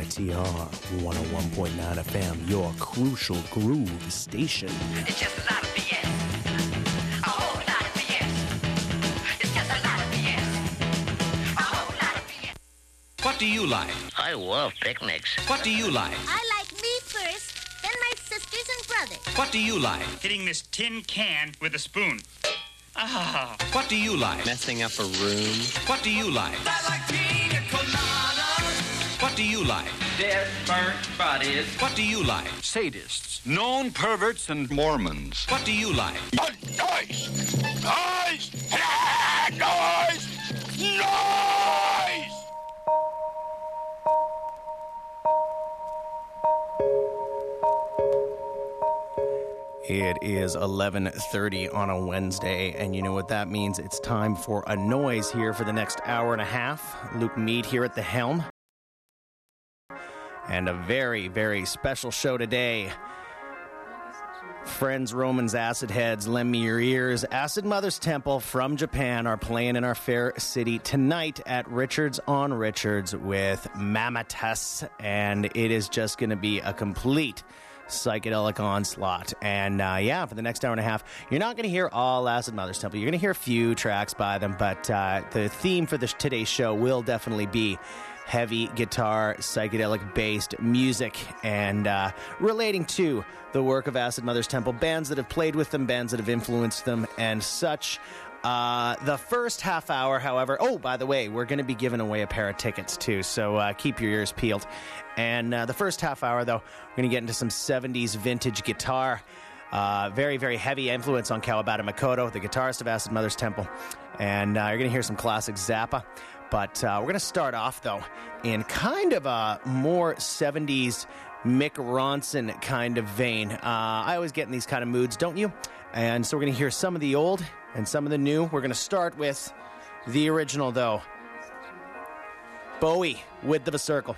CITR 101.9 FM, your crucial groove station. It's just a lot of BS. A whole lot of BS. It's just a lot of BS. A whole lot of BS. What do you like? I love picnics. What do you like? I like me first, then my sisters and brothers. What do you like? Hitting this tin can with a spoon. Ah. What do you like? Messing up a room. What do you like? I like pina coladas. What do you like? Dead, burnt bodies. What do you like? Sadists, known perverts, and Mormons. What do you like? Noise! Noise! Noise! Noise! It is 11:30 on a Wednesday, and you know what that means. It's time for a noise here for the next hour and a half. Luke Mead here at the helm. And a very, very special show today. Friends, Romans, Acid Heads, lend me your ears. Acid Mother's Temple from Japan are playing in our fair city tonight at Richards on Richards with Mammatus, and it is just going to be a complete psychedelic onslaught. And for the next hour and a half, you're not going to hear all Acid Mother's Temple. You're going to hear a few tracks by them, but the theme for today's show will definitely be heavy guitar, psychedelic-based music, and relating to the work of Acid Mother's Temple, bands that have played with them, bands that have influenced them, and such. The first half hour, however, by the way, we're going to be giving away a pair of tickets, too, so keep your ears peeled. And the first half hour, though, we're going to get into some 70s vintage guitar. Very, very heavy influence on Kawabata Makoto, the guitarist of Acid Mother's Temple. And you're going to hear some classic Zappa. But we're going to start off, though, in kind of a more 70s Mick Ronson kind of vein. I always get in these kind of moods, don't you? And so we're going to hear some of the old and some of the new. We're going to start with the original, though. Bowie, Width of a Circle.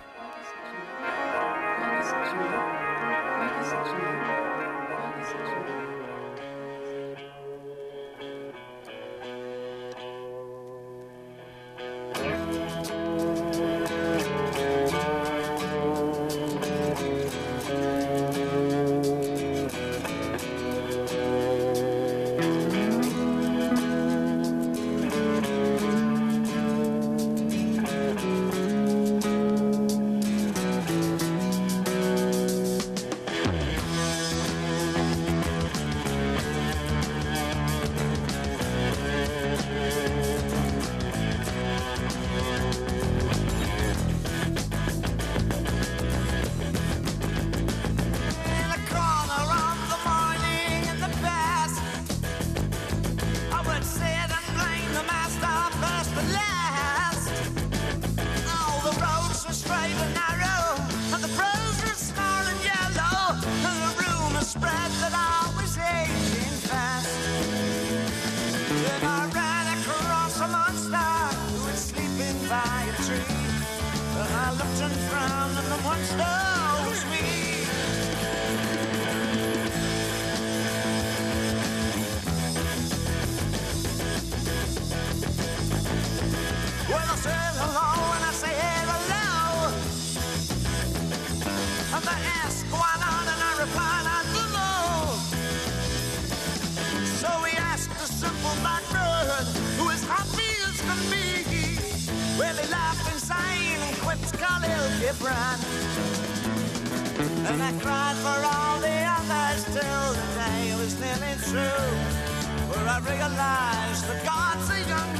And I cried for all the others till the day was nearly through, where I realized that God's a young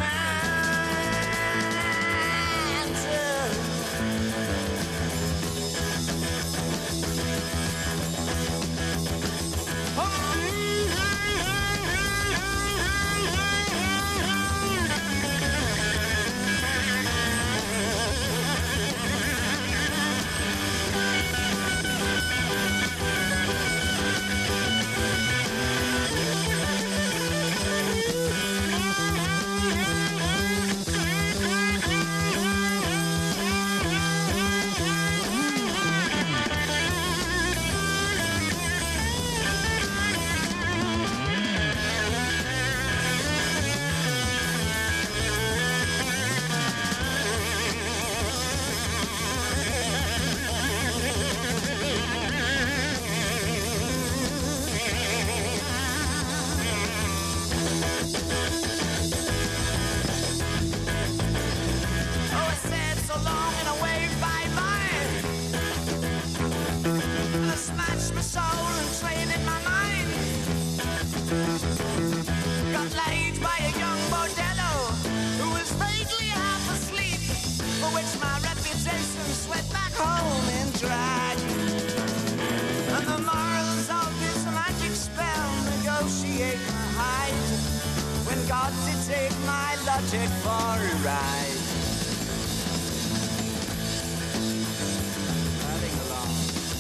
man too. take for a ride. Riding along.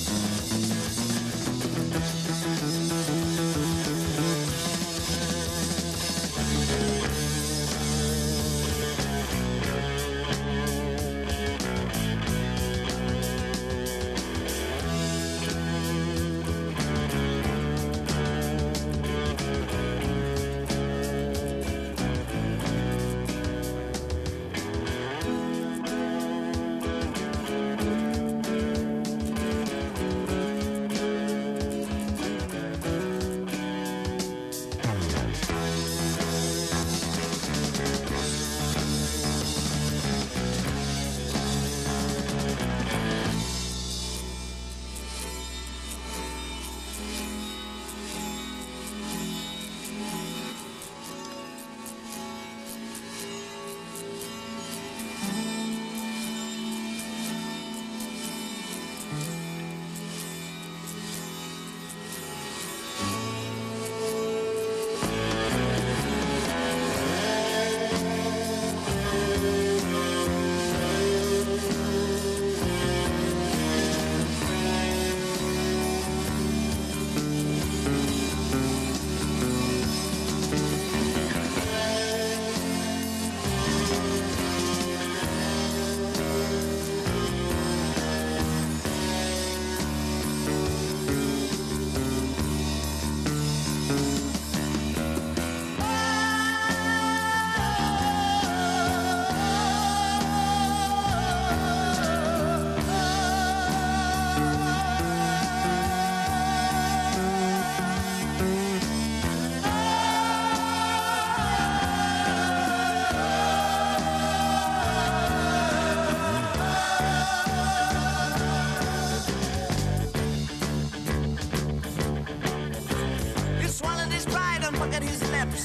He swallowed his pride and puckered his lips.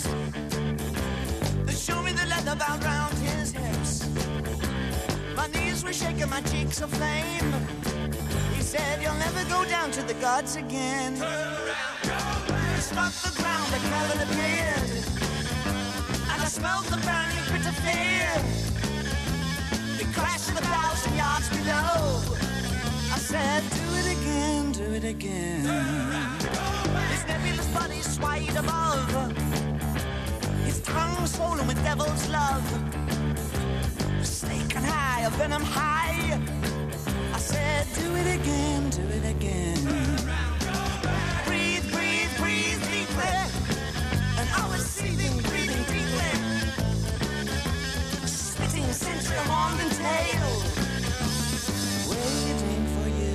They showed me the leather bound round his hips. My knees were shaking, my cheeks aflame. He said, you'll never go down to the gods again. He struck the ground, the cavern appeared, and I smelled the burning bitter fear. He crashed 1,000 yards below. I said, do it again, do it again. His nebulous body swayed above, his tongue swollen with devil's love. Snake and high, a venom high. I said, do it again, do it again. Breathe, breathe, breathe deeply. And I was seething, breathing deeply. Spitting century horn and tail, waiting for you.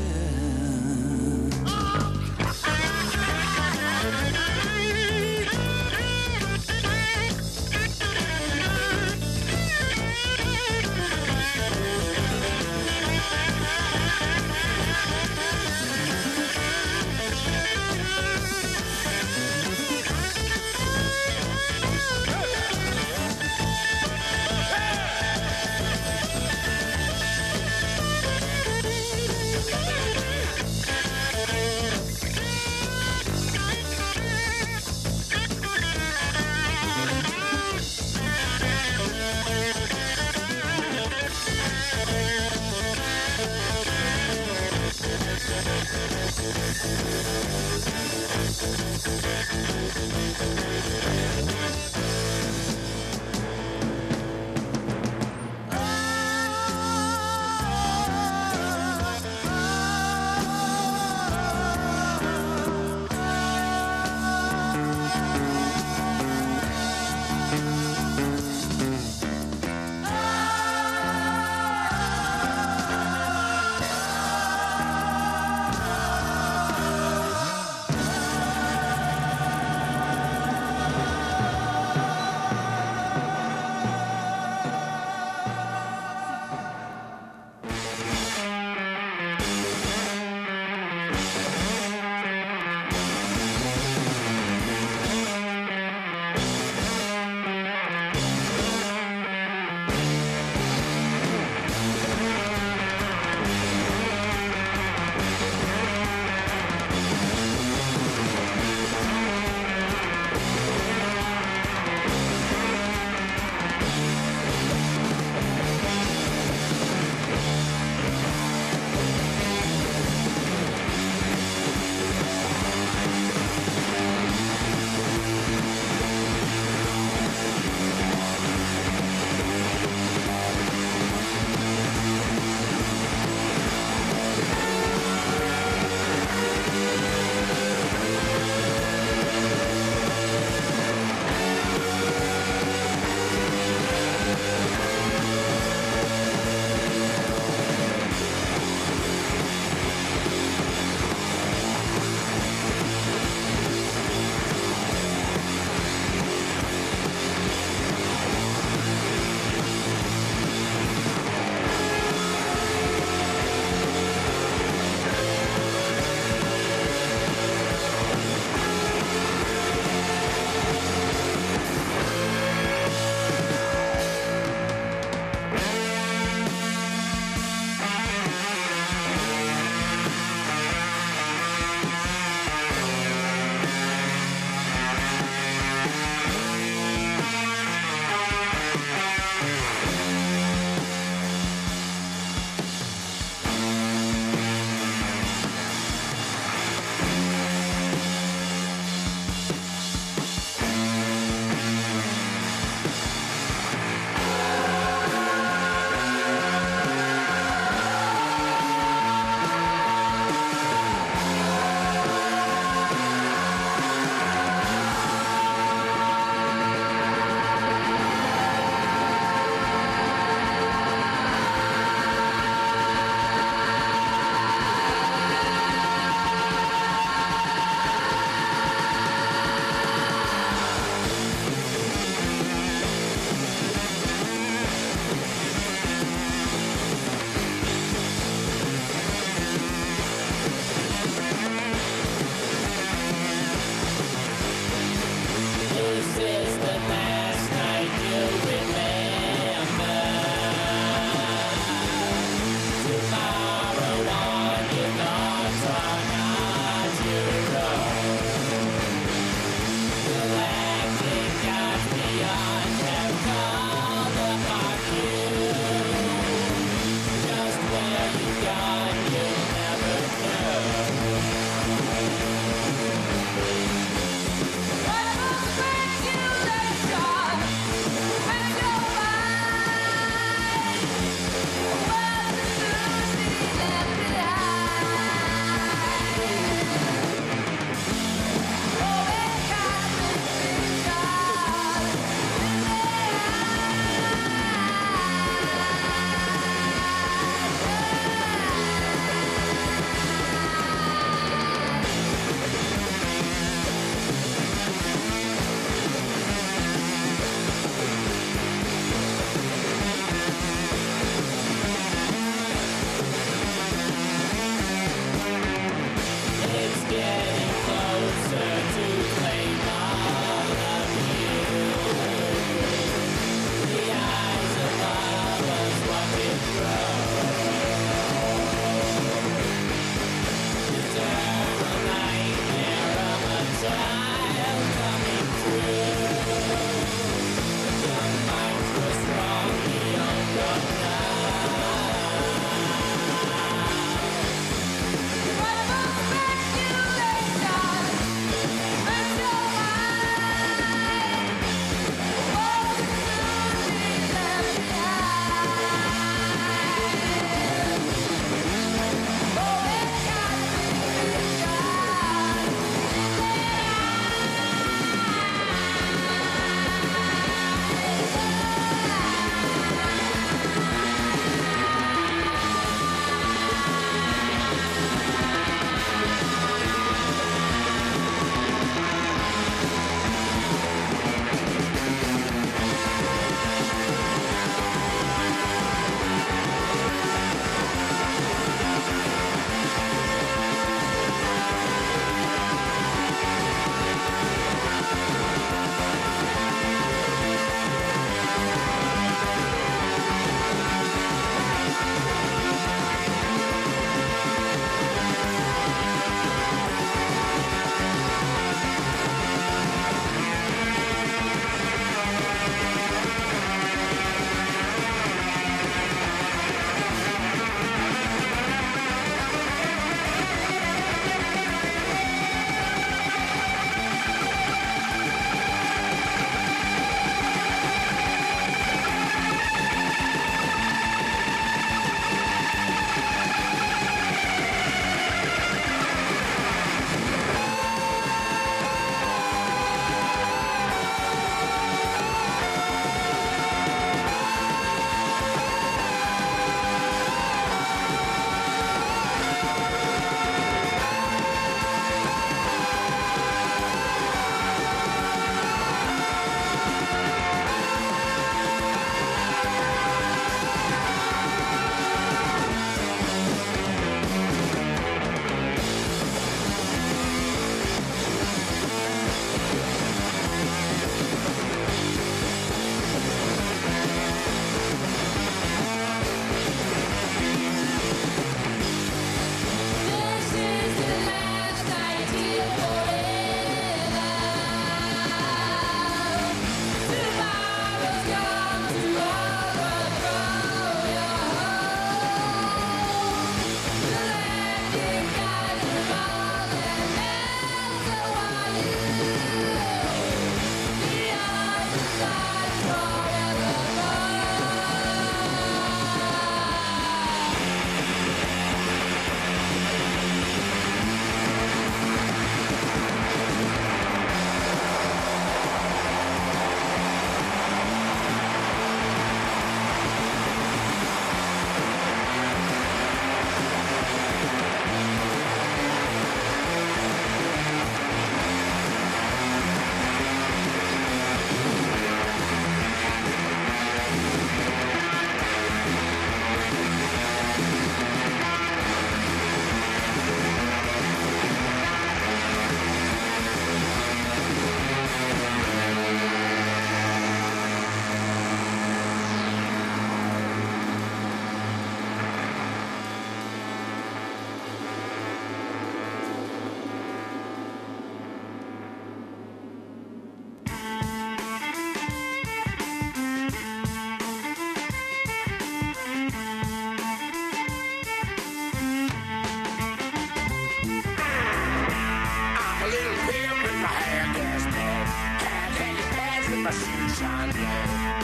shine low.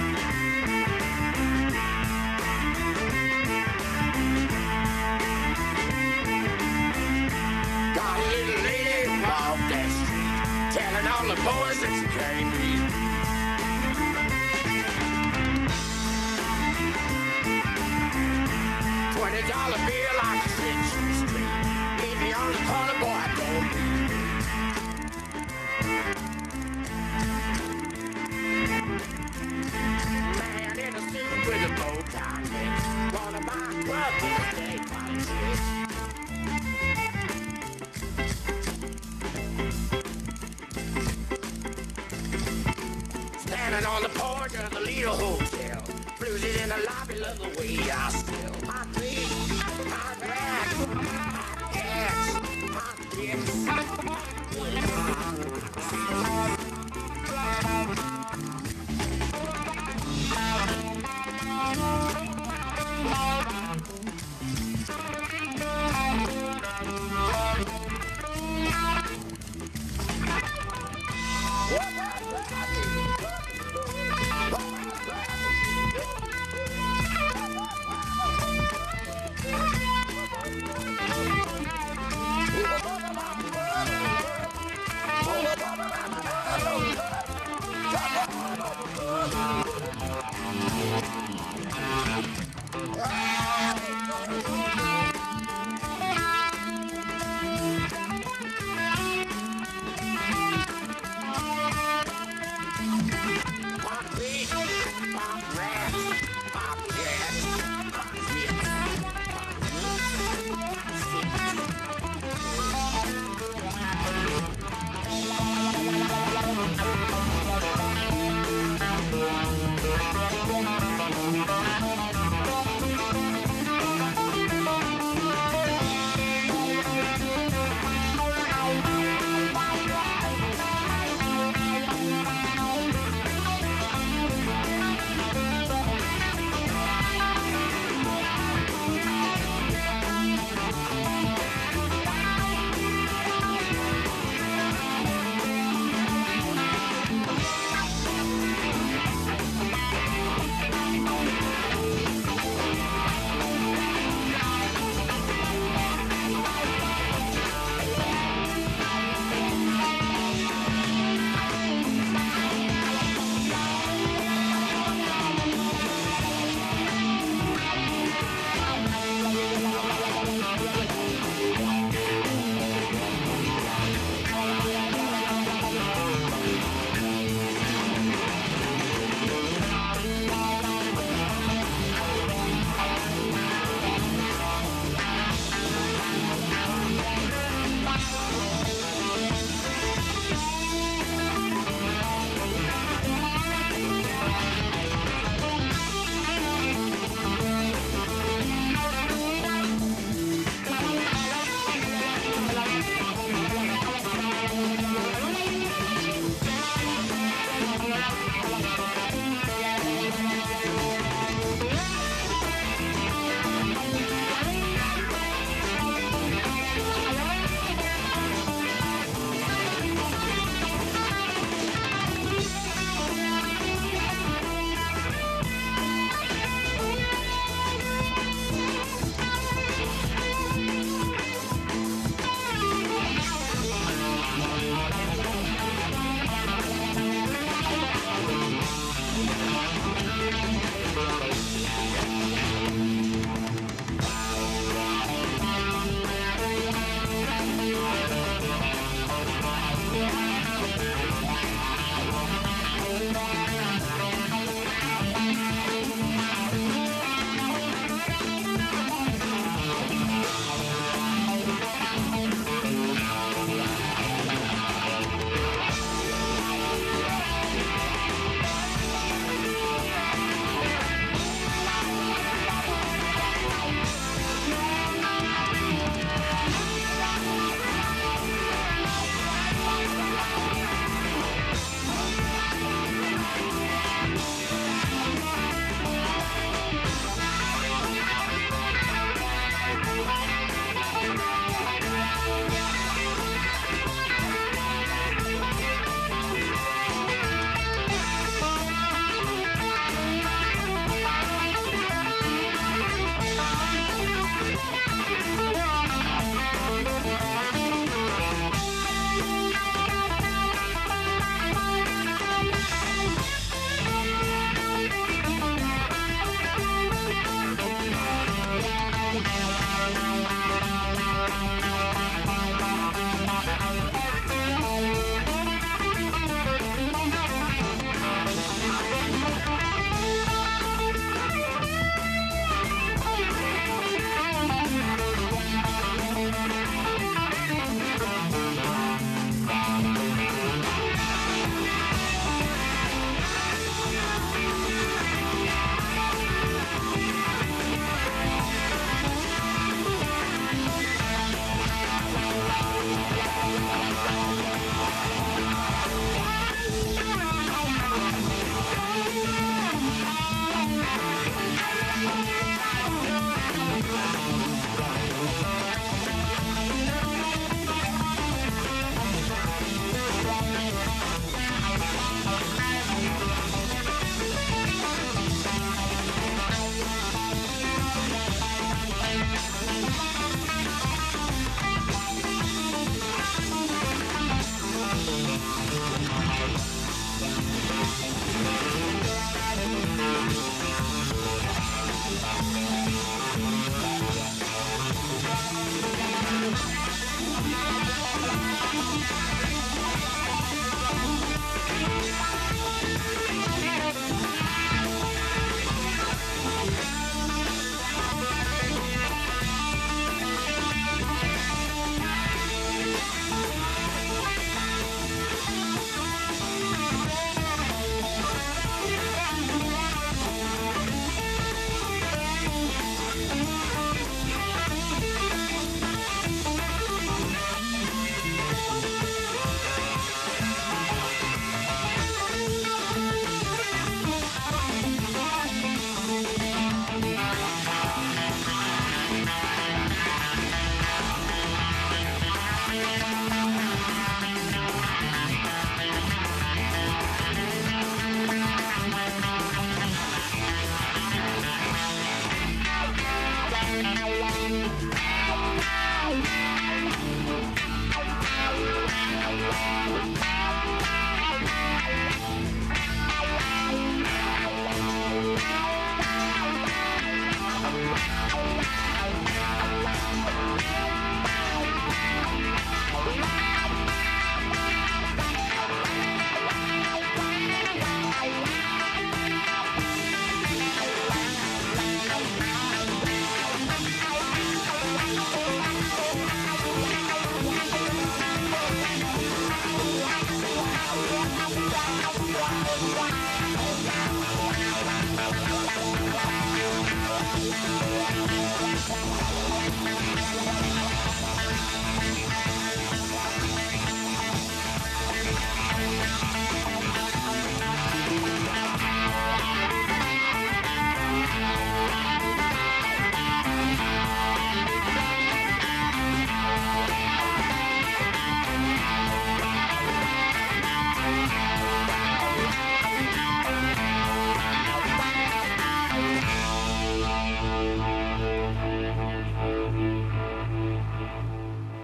Got a little lady walk that street, telling all the boys that she can't beat. $20 bill like a Century Street. Meet me on the corner, boy, don't leave me. Man in a suit with a bow tie neck, wanna buy a club with a day party chick. Standing on the porch of the Lido Hotel, floozy in the lobby, love the way I still. Hot feet, hot racks, hot cats, hot dicks.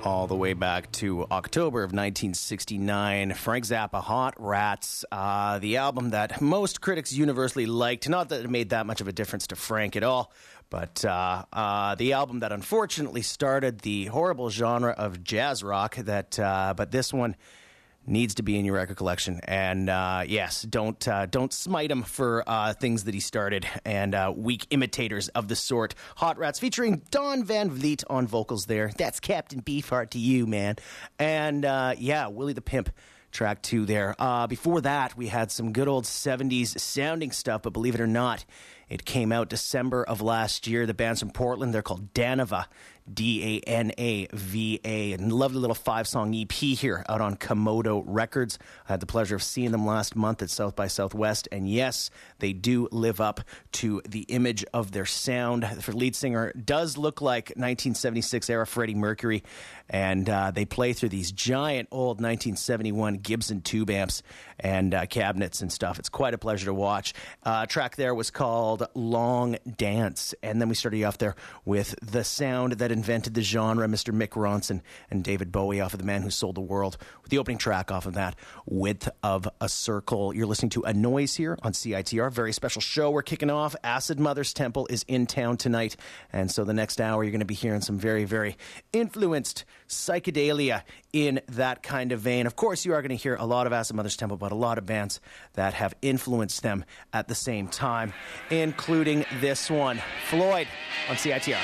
all the way back to October of 1969. Frank Zappa, Hot Rats, the album that most critics universally liked. Not that it made that much of a difference to Frank at all, but the album that unfortunately started the horrible genre of jazz rock. But this one needs to be in your record collection. And yes, don't smite him for things that he started and weak imitators of the sort. Hot Rats featuring Don Van Vliet on vocals there. That's Captain Beefheart to you, man. And yeah, Willie the Pimp, track 2 there. Before that, we had some good old 70s sounding stuff, but believe it or not, it came out December of last year. The band's from Portland. They're called Danava, D-A-N-A-V-A. And lovely little 5-song EP here out on Komodo Records. I had the pleasure of seeing them last month at South by Southwest. And yes, they do live up to the image of their sound. The lead singer does look like 1976 era Freddie Mercury. And they play through these giant old 1971 Gibson tube amps and cabinets and stuff. It's quite a pleasure to watch. Track there was called Long Dance. And then we started off there with the sound that invented the genre, Mr. Mick Ronson and David Bowie off of The Man Who Sold the World, with the opening track off of that, Width of a Circle. You're listening to A Noise here on CITR. Very special show we're kicking off. Acid Mother's Temple is in town tonight, and so the next hour you're going to be hearing some very, very influenced psychedelia in that kind of vein. Of course, you are going to hear a lot of Acid Mother's Temple, but a lot of bands that have influenced them at the same time, including this one, Floyd on CITR.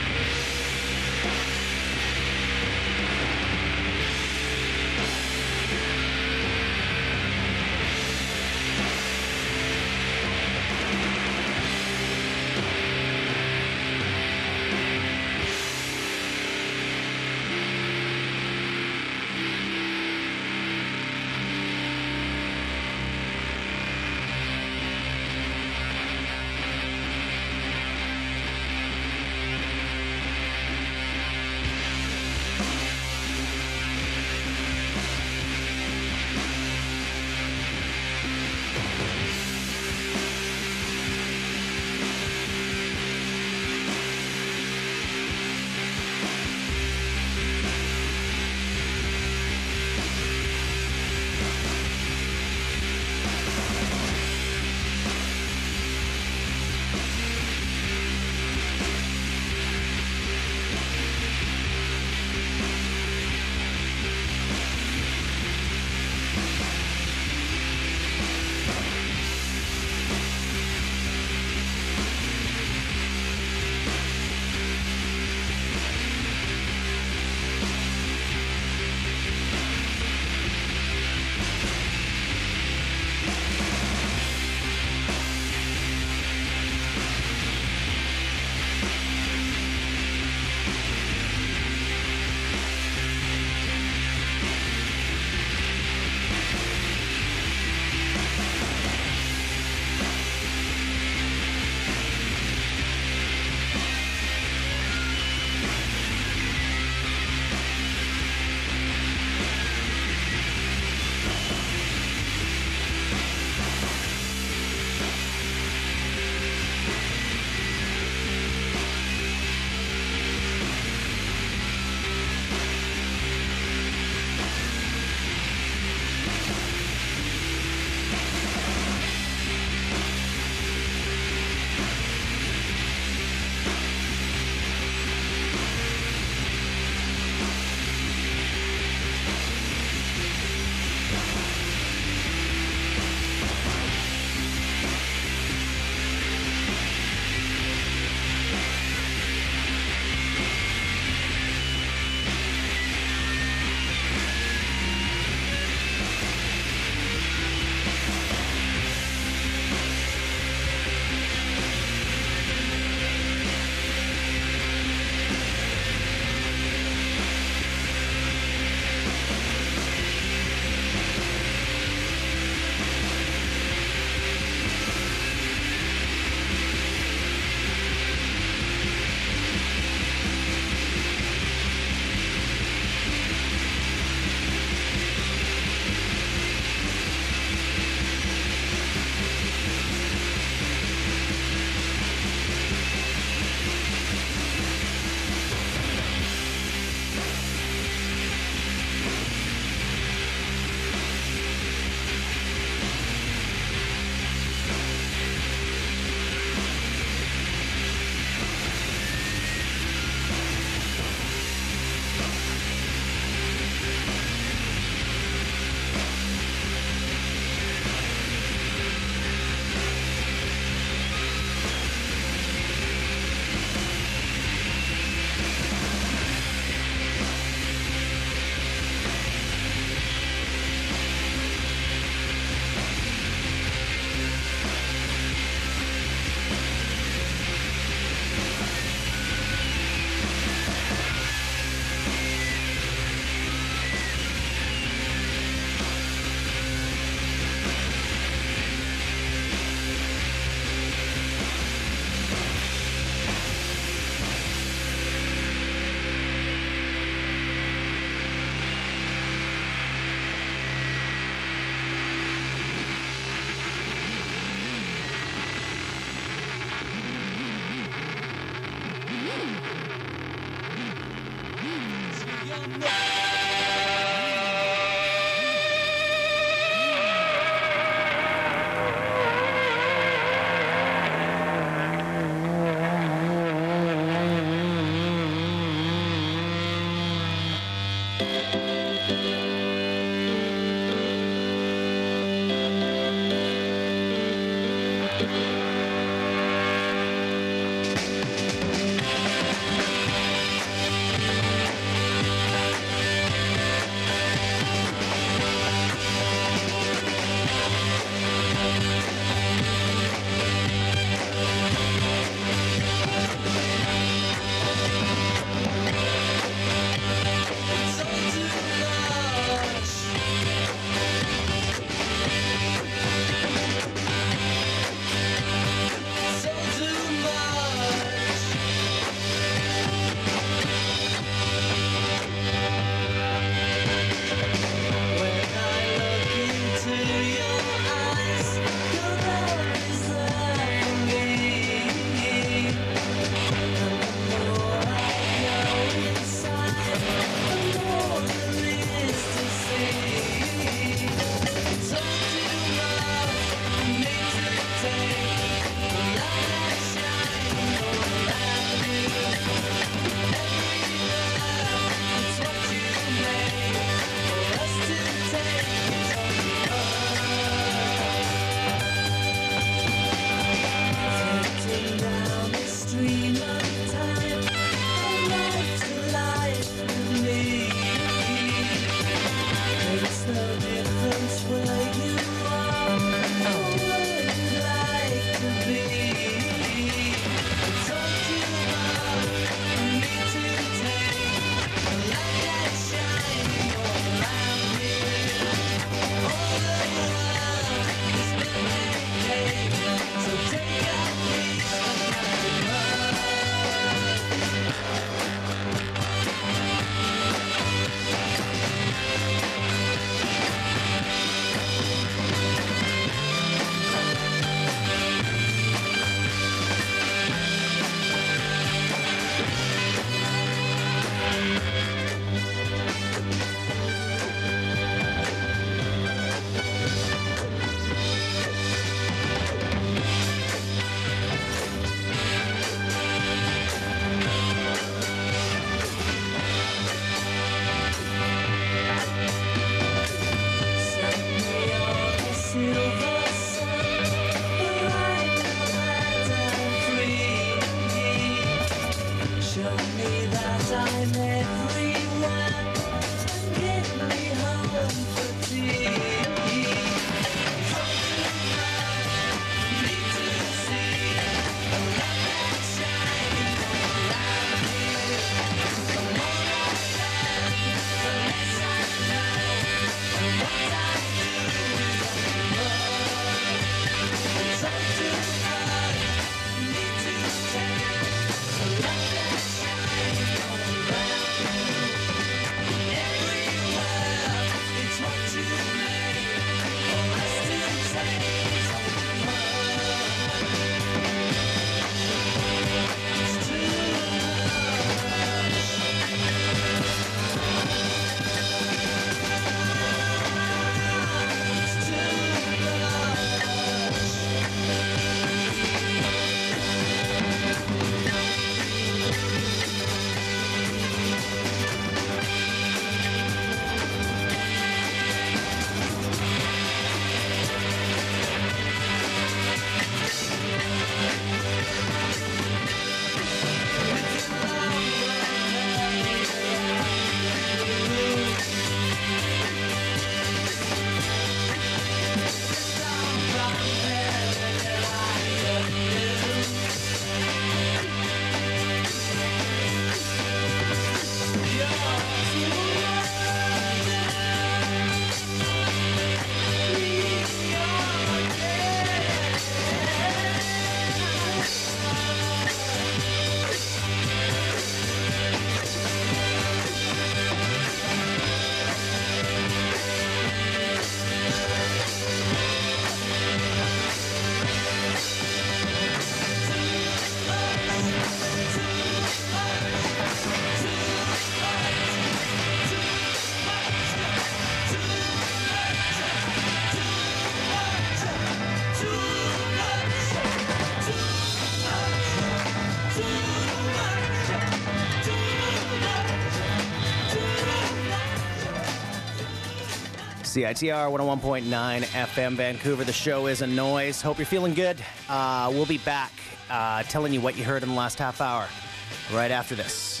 CITR 101.9 FM Vancouver. The show is a noise. Hope you're feeling good. We'll be back telling you what you heard in the last half hour right after this.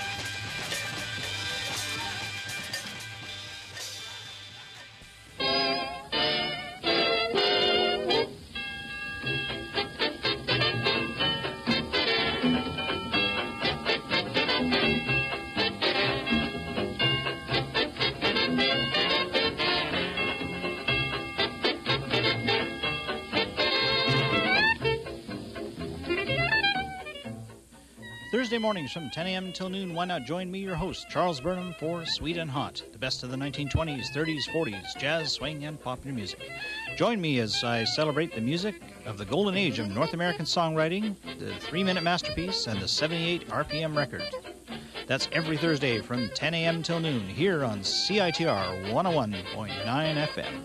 Thursday mornings from 10 a.m. till noon, why not join me, your host, Charles Burnham, for Sweet and Hot, the best of the 1920s, 30s, 40s, jazz, swing, and popular music. Join me as I celebrate the music of the golden age of North American songwriting, the 3-minute masterpiece, and the 78 RPM record. That's every Thursday from 10 a.m. till noon, here on CITR 101.9 FM.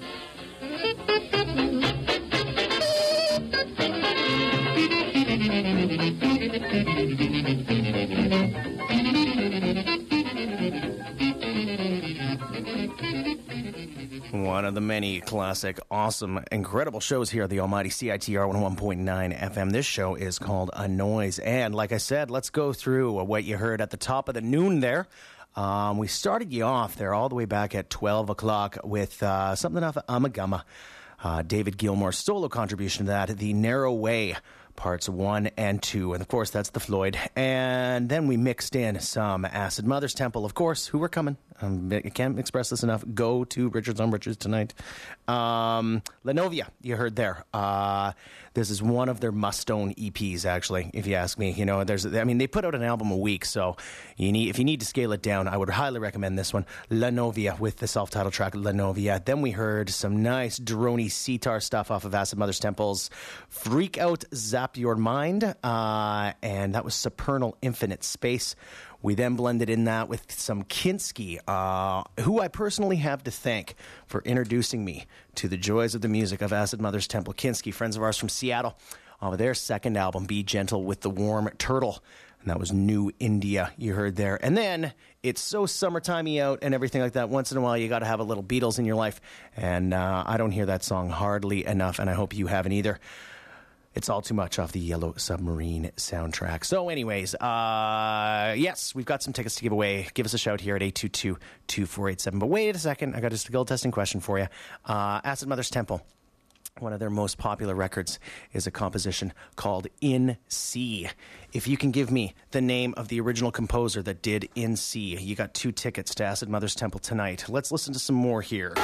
One of the many classic, awesome, incredible shows here at the almighty CITR 101.9 FM. This show is called A Noise. And like I said, let's go through what you heard at the top of the noon there. We started you off there all the way back at 12 o'clock with something off of Amagama. David Gilmour's solo contribution to that, The Narrow Way, parts 1 and 2. And, of course, that's the Floyd. And then we mixed in some Acid Mother's Temple, of course, who were coming. I can't express this enough. Go to Richards on Richards tonight. Lenovia, you heard there. This is one of their must-own EPs, actually, if you ask me. You know, they put out an album a week, so if you need to scale it down, I would highly recommend this one. Lenovia with the self-titled track, Lenovia. Then we heard some nice droney sitar stuff off of Acid Mother's Temple's Freak Out, Zap Your Mind, and that was Supernal Infinite Space. We then blended in that with some Kinski, who I personally have to thank for introducing me to the joys of the music of Acid Mother's Temple. Kinski, friends of ours from Seattle, of their second album, Be Gentle with the Warm Turtle. And that was New India you heard there. And then it's so summertimey out and everything like that. Once in a while, you got to have a little Beatles in your life. And I don't hear that song hardly enough, and I hope you haven't either. It's All Too Much off the Yellow Submarine soundtrack. So anyways, yes, we've got some tickets to give away. Give us a shout here at 822-2487. But wait a second, I got a skill testing question for you. Acid Mother's Temple, one of their most popular records, is a composition called In C. If you can give me the name of the original composer that did In C, you got 2 tickets to Acid Mother's Temple tonight. Let's listen to some more here.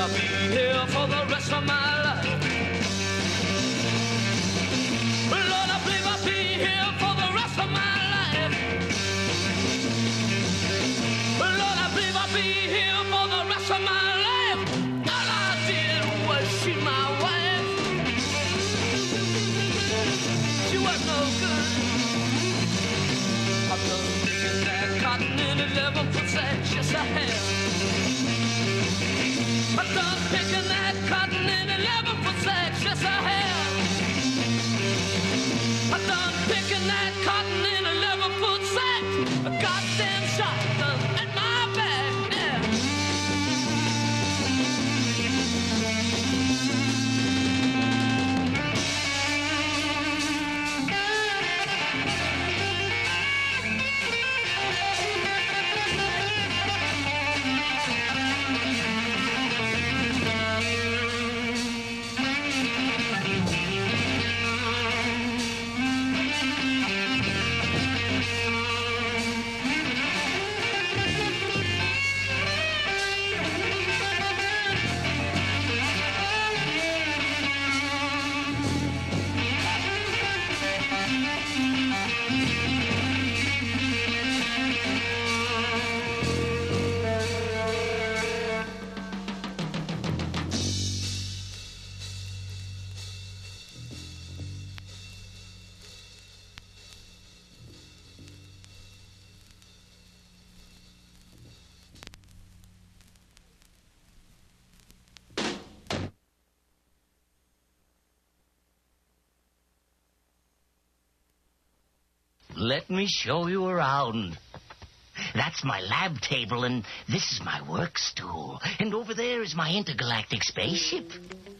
I'll be here for the rest of my life. Lord, I believe I'll be here for the rest of my life. Lord, I believe I'll be here for the rest of my life. All I did was shoot my wife. She was no good. I'm done picking that cotton in 11-foot sacks, yes I have. I'm done picking that cotton in 11-foot sacks, yes I have. I'm done picking that cotton in 11-foot sacks. A goddamn shotgun at my back, yeah. Let me show you around. That's my lab table, and this is my work stool. And over there is my intergalactic spaceship.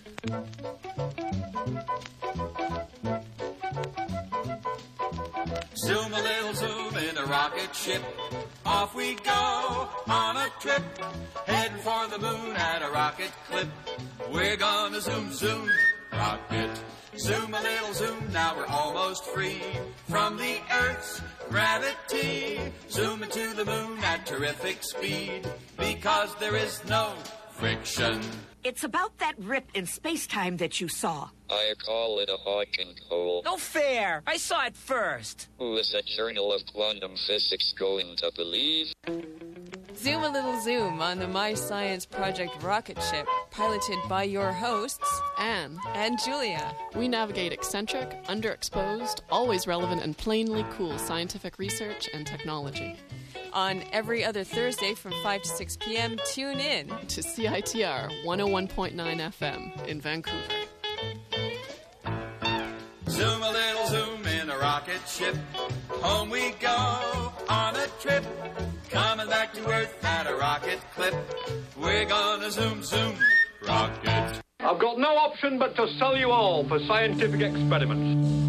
Zoom a little zoom in a rocket ship. Off we go on a trip. Heading for the moon at a rocket clip. We're gonna zoom, zoom, rocket. Zoom a little zoom, now we're almost free from the Earth's gravity. Zoom into the moon at terrific speed because there is no friction. It's about that rip in space-time that you saw. I call it a Hawking hole. No fair. I saw it first. Who is a Journal of Quantum Physics going to believe? Zoom a little zoom on the My Science Project rocket ship, piloted by your hosts, Anne and Julia. We navigate eccentric, underexposed, always relevant and plainly cool scientific research and technology. On every other Thursday from 5 to 6 p.m., tune in to CITR 101.9 FM in Vancouver. Zoom a little zoom in a rocket ship. Home we go on a trip. Coming back to Earth at a rocket clip. We're gonna zoom, zoom, rocket. I've got no option but to sell you all for scientific experiments.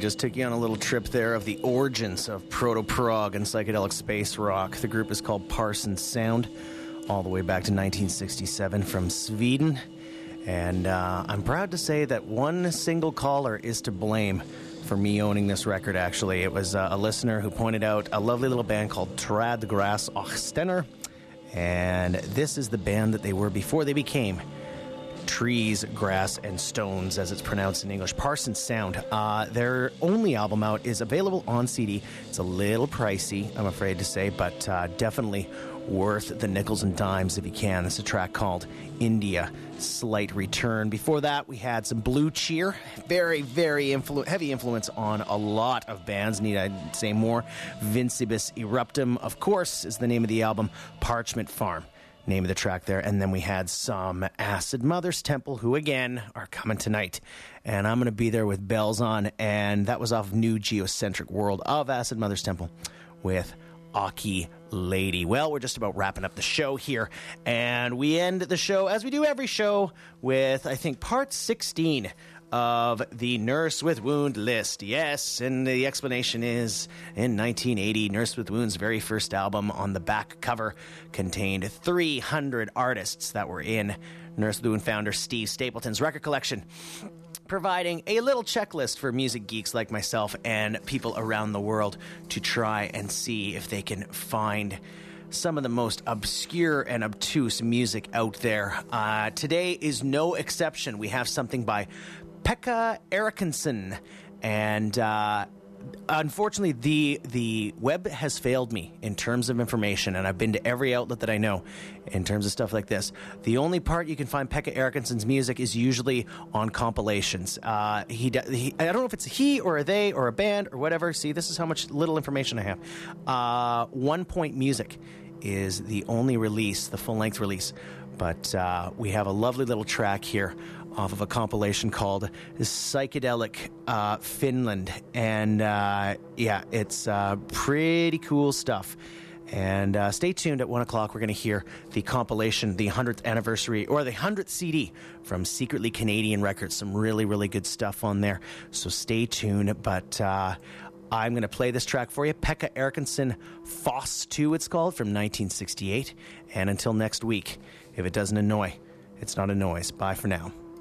just took you on a little trip there of the origins of proto-prog and psychedelic space rock. The group is called Parsons Sound, all the way back to 1967 from Sweden. And I'm proud to say that one single caller is to blame for me owning this record, actually. It was a listener who pointed out a lovely little band called Trädgräs och Stenar. And this is the band that they were before they became Trees, Grass, and Stones, as it's pronounced in English. Parsons Sound. Their only album out is available on CD. It's a little pricey, I'm afraid to say, but definitely worth the nickels and dimes if you can. It's a track called India Slight Return. Before that, we had some Blue Cheer. Very, very heavy influence on a lot of bands. Need I say more? Vincibus Eruptum, of course, is the name of the album. Parchment Farm, name of the track there. And then we had some Acid Mother's Temple, who again are coming tonight. And I'm going to be there with bells on. And that was off New Geocentric World of Acid Mother's Temple with Aki Lady. Well, we're just about wrapping up the show here, and we end the show, as we do every show, with, I think, part 16 of the Nurse with Wound list. Yes, and the explanation is, in 1980, Nurse with Wound's very first album on the back cover contained 300 artists that were in Nurse with Wound founder Steve Stapleton's record collection, providing a little checklist for music geeks like myself and people around the world to try and see if they can find some of the most obscure and obtuse music out there. Today is no exception. We have something by Pekka Eriksson, and unfortunately, the web has failed me in terms of information, and I've been to every outlet that I know in terms of stuff like this. The only part you can find Pekka Eriksson's music is usually on compilations. I don't know if it's he or a they or a band or whatever. See, this is how much little information I have. 1 Point Music is the only release, the full-length release. But we have a lovely little track here off of a compilation called Psychedelic Finland. And yeah, it's pretty cool stuff. And stay tuned at 1 o'clock. We're going to hear the compilation, the 100th anniversary, or the 100th CD from Secretly Canadian Records. Some really, really good stuff on there. So stay tuned. But I'm going to play this track for you. Pekka Eriksson, Foss 2 it's called, from 1968. And until next week, if it doesn't annoy, it's not a noise. Bye for now.